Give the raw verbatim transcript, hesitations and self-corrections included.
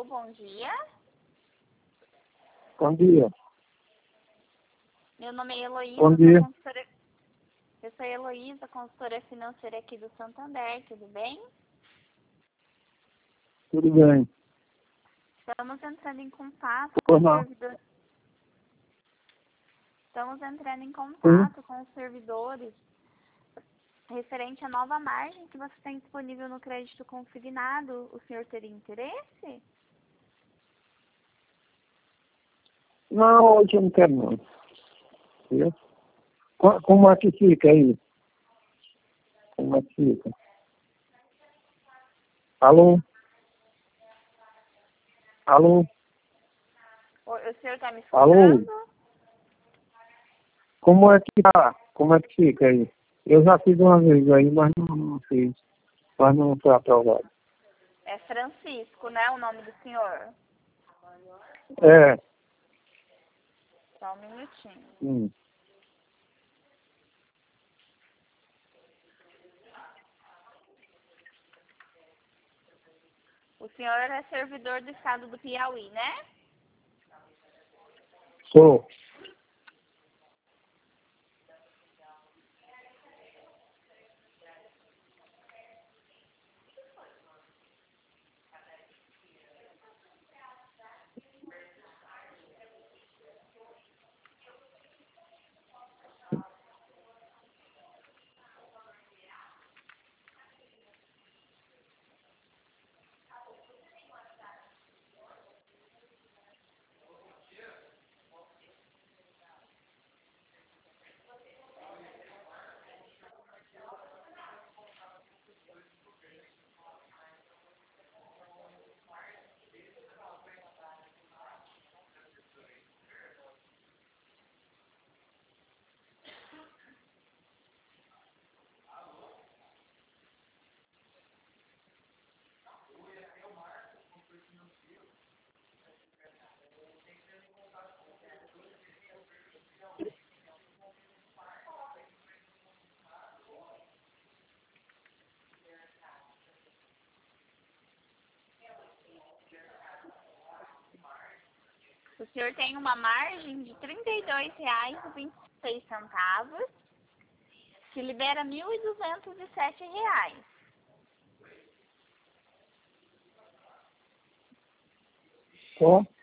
Alô, bom dia. Bom dia. Meu nome é Heloísa. Bom dia. Sou consultora... Eu sou Heloísa, consultora financeira aqui do Santander, tudo bem? Tudo bem. Estamos entrando em contato com Pois o não. servidor. Estamos entrando em Sim. contato com os servidores referente à nova margem que você tem disponível no crédito consignado. O senhor teria interesse? Não, hoje eu não quero não. Viu? Co- Como é que fica aí? Como é que fica? Alô? Alô? O, o senhor está me Alô? escutando? Como é que tá? Como é que fica aí? Eu já fiz uma vez aí, mas não, não fiz. Mas não foi aprovado. É Francisco, né? O nome do senhor. É. Só um minutinho. Hum. O senhor é servidor do estado do Piauí, né? Sou. O senhor tem uma margem de trinta e dois reais e vinte e seis centavos, que libera mil e duzentos e sete reais. Só?